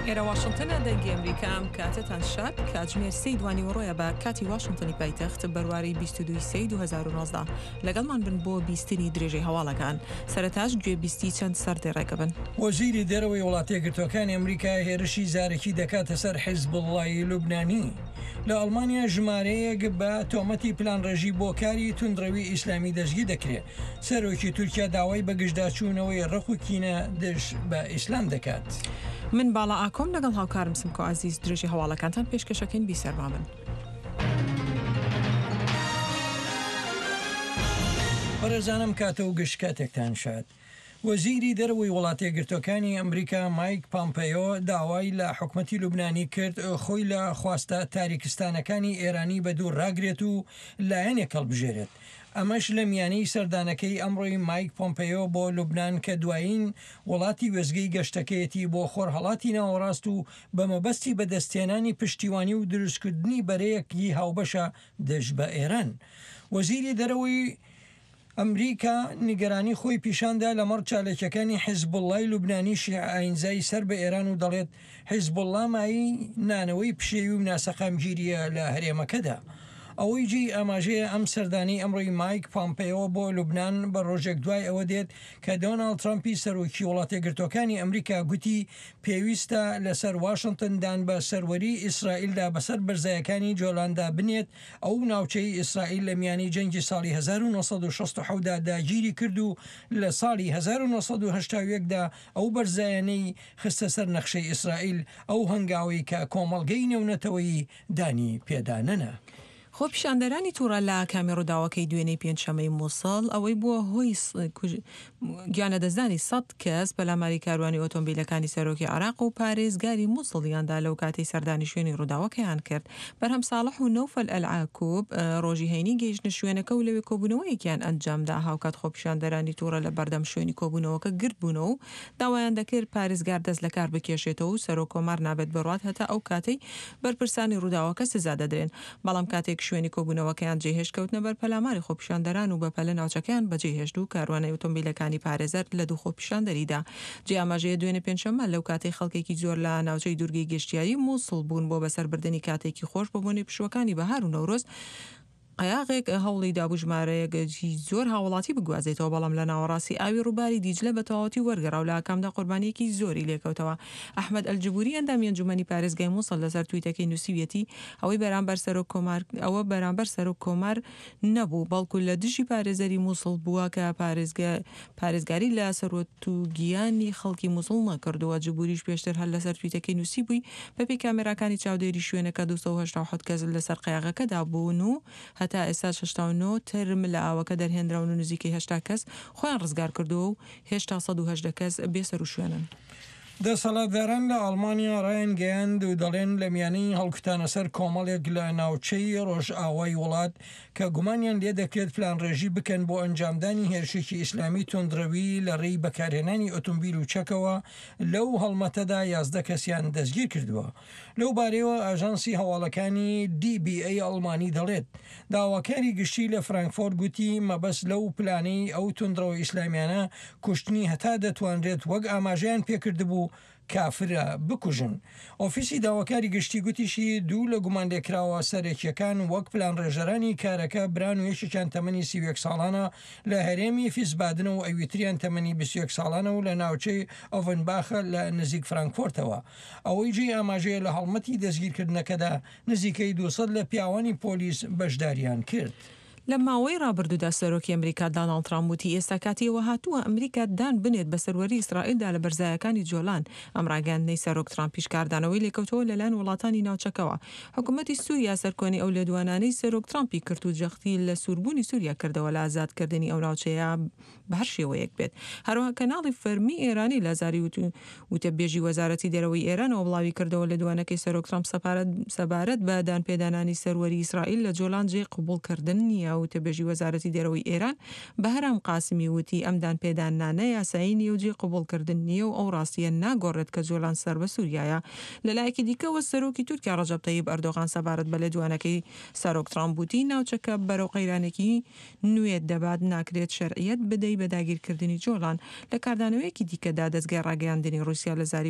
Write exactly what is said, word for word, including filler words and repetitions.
ئێرە واشنگتنە دەنگی ئەمریکا ئەم کاتتان شاد کاتژمێر سەی دوانی وڕۆیە بە کاتی واشنگتنی پایتەخت بەرواری بیست و دوو سەی دوو هەزار و نۆزدە لەگەڵمان بن بۆ بیستنی درێژەی هەواڵەکان سەرەتاش گوێبیستی چەند سەردێ ڕێگە بن. وەزیری دەرەوەی وڵاتە یەکگرتووەکانی ئەمریکا هێرشی زارەکی دەکاتە سەر حیزبوڵڵای لوبنانی. لە ئەڵمانیا ژمارەیەک بە تۆمەتی پلانڕێژی بۆ کاری توندڕەوی ئیسلامی دەستگیر دەکرێت. سەرۆکی تورکیا داوای بەگشتداچوونەوەی ڕق و کینە دژ بە ئیسلام دەکات. من باڵا ئاکۆم لەگەڵ هاوکارم سمکۆ عەزیز درێژی هەواڵەکانتان پێشکەشەکەین بیسەرما بن. بەڕێزانم کاتە و گشت کاتێکتان شاد. وەزیری دەرەوەی وڵاتە یەکگرتووەکانی ئەمریکا مایک پامپەیۆ داوای لە حکومەتی لوبنانی کرد خۆی لە خواستە تاریکستانەکانی ئێرانی بە دوور ڕاگرێت و لایەنێک هەڵبژێرێت. ئەمەش لە میانەی سەردانەکەی ئەمڕۆی مایک پۆمپەیۆ بۆ لوبنان کە دوایین وڵاتی وێزگەی گەشتەکەیەتی بۆ خۆرهەڵاتی ناوەڕاست و بە مەبەستی بەدەستێنانی پشتیوانی و دروستکردنی بەرەیەکی هاوبەشە دەژ بە ئێران. وەزیری دەرەوەی ئەمریکا نیگەرانی خۆی پیشاندا لەمەڕ چالێکەکانی حیزبوڵڵای لوبنانی شیع ئاینزایی سەر بە ئێران و دەڵێت حیزبوڵڵا مایی نانەوەی پشێوی و ناسەقامگیریە لە هەرێمەکەدا. ئەوەی جێی ئاماژەیە ئەم سەردانی ئەمڕۆی مایک پامپەیۆ بۆ لوبنان بە ڕۆژێک دوای ئەوە دێت کە دۆناڵد ترامپی سەرۆکی وڵاتە یەکگرتووەکانی ئەمریکا گوتی پێویستە لەسەر واشنگتندان بە سەروەری ئیسرائیلدا بەسەر بەرزایەکانی جۆلاندا بنێت. ئەو ناوچەی ئیسرائیل لە میانی جەنگی ساڵی هەزار و نۆسەد و شەست و حەوت دا داگیری کرد و لە ساڵی هەزار و نۆسەد و هەشتا و یەک دا ئەو بەرزایانەی خستە سەر نەخشەی ئیسرائیل ئەو هەنگاوی کە کۆمەڵگەی نێونەتەوەی دانی پێدانەنە. خۆ پیشاندەرانی تووڕە لە کامی ڕووداوەکەی دوێنەی پێنجشەمەی مووسڵ ئەوەی بووە هۆی گیانەدەزانی سەد کەس پەلاماری کاروانی ئۆتۆمبیلەکانی سەرۆکی عێراق و پارێزگاری مووسڵیاندا لەو کاتەی سەردانی شوێنی ڕووداوەکەیان کرد. بەرهەم ساڵح و نەوفەل ئەلعاکوب ڕۆژی هەینی گەیشتنە شوێنەکە و لەوێ کۆبوونەوەیەکیان ئەنجامدا هاوکات خۆ پیشاندەرانی تووڕە لە بەردەم شوێنی کۆبوونەوەکە گرت بوونەوە و داوایان دەکرد پارێزگار دەست لە کار بکێشێتەوە و سەرۆک کۆمار نابێت بڕوات هەتا ئەو کاتەی بەرپرسانی ڕووداوەکە سزا دەدرێن. بەڵام کاتێک شوێنی کۆبوونەوەکەیان جێهێشت کەوتنە بەر پەلاماری خۆپیشاندەران و بە پەلە ناوچەکەیان بەجێهێشت و کاروانەی ئۆتۆمبیلەکانی پارێزەر لە دوو خۆپیشاندەریدا. جێ ئاماژەیە دوێنێ پێنجشەممە لەو کاتەی خەڵکێکی زۆر لە ناوچەی دوورگەی گەشتیاری مووسڵ بوون بۆ بەسەربردننی کاتێکی خۆش بۆ بۆنی پشوەکانی بەهار و نەورۆز. قەیاغێک هەوڵی دابوو ژمارەیەکی زۆر هاوڵاتی بگوازێتەوە بەڵام لە ناوەڕاستی ئاوی ڕووباری دیجلە بە تەواوەتی وەرگەڕا و لە ئاکامدا قوربانیەکی زۆری لێکەوتەوە. ئەحمەد ئەلجبوری ئەندامی ئەنجومەنی پارێزگای مووسڵ لەسەر تویتەکەی نووسیویەتی ئەوەی بەرامبەر سەرۆک کۆمار ئەوە بەرامبەر سەرۆک کۆمار نەبوو بەڵکو لە دژی پارێزەری مووسڵ بووە کە پارێزگاری لە سەرۆت و گیانی خەڵکی مووسڵ نەکردووە. جبوریش پێشتر هەر لەسەر تویتەکەی نووسی بووی بەپێی کامێراکانی چاودێری شوێنەکە دووسەد و هەشتا و حوت کەس لەسەر قەیاغەکەدا بوون و هەتا ئێستا شەشتا و نۆ ترم لە ئاوەکە دەرهێنراون و نزیکەی هەشتا کەس خۆیان ڕزگار کردووە و هێشتا سەد و هەژدە کەس بێسەر و شوێنن. دەسەڵاتداران لە ئەڵمانیا ڕایان گەیاند و دەڵێن لە میانەی هەڵکوتانە سەر کۆمەڵێک لە ناوچەی ڕۆژئاوای وڵات کە گومانیان لێ دەکرێت پلانڕێژی بکەن بۆ ئەنجامدانی هێرشێکی ئیسلامی تۆندڕەوی لە ڕێی بەکارهێنانی ئۆتۆمبیل و چەکەوە لەو هەڵمەتەدا یازدە کەسیان دەستگیر کردووە. لەو بارەوە ئاژانسی هەواڵەکانی دی بی ئەی ئەڵمانی دەڵێت داواکاری گشتی لە فرانکفۆرت گوتی مەبەست لەو پلانەی ئەو تۆندڕەوە ئیسلامیانە کوشتنی هەتا دەتوانرێت وەک ئاماژەیان پێکردبوو کافرە بکوژن. ئۆفیسی داواکاری گشتی گوتیشی دوو لە گومانلێکراوە سەرێکیەکان وەک پلان ڕێژەرانی کارەکە بران و یەکێکیان تەمەنی سی و یەک ساڵانە لە هەرێمی فیسبادنە و ئەویتریان تەمەنی بیست و یەک ساڵانە و لە ناوچەی ئۆڤنباخە لە نزیک فرانکفۆرتەوە. ئەوەی جێ ئاماژەیە لە هەڵمەتی دەستگیرکردنەکەدا نزیکەی دووسەد لە پیاوانی پۆلیس بەشداریان کرد. لە ماوەی ڕابردوودا سەرۆکی ئەمریکا دۆناڵد ترامپ وتی ئێستا کاتیەوە هاتووە ئەمریکا دان بنێت بە سەروەری ئیسرائیلدا لە بەرزایەکانی جۆلان. ئەم ڕاگەاندنەی سەرۆک ترامپیش کاردانەوەی لێکەوتەوە لەلایەن وڵاتانی ناوچەکەوە. حکوومەتی سووریا سەرکۆنی ئەو لێدوانانەی سەرۆک ترامپی کرد و جەختی لە سووربوونی سووریا کردەوە لە ئازادکردنی ئەو ناوچەیە بە هەر شێوەیەک بێت. هەروەها کەناڵی فەرمی ئێرانی لە زاری وتەبێژی وەزارەتی دەرەوەی ئێرانەوە بڵاوی کردەوە لێدوانەکەی سەرۆک ترامپ سەبارەت بە دانپێدانانی سەروەری ئیسرائیل لە جۆلان جێ قبوڵکردن نییە. وتەبێژی وەزارەتی دەرەوەی ئێران بەهرام قاسمی وتی ئەمدان پێدانانە یاسایی نیە و جێ قبوڵکردن نییە و ئەو ڕاستیە ناگۆڕێت کە جۆلان سەر بە سووریایە. لەلایەکی دیکەوە سەرۆکی تورکیا ڕەجەب تەیب ئەردۆغان سەبارەت بە لێدوانەکەی سەرۆک ترامپ وتی ناوچەکە بەرەو قەیرانێکی نوێت دەبات ناکرێت شەرعیەت بدەی بە داگیرکردنی جۆلان. لە کاردانەوەیەکی دیکەدا دەستگای ڕاگەیاندنی رووسیا لە زاری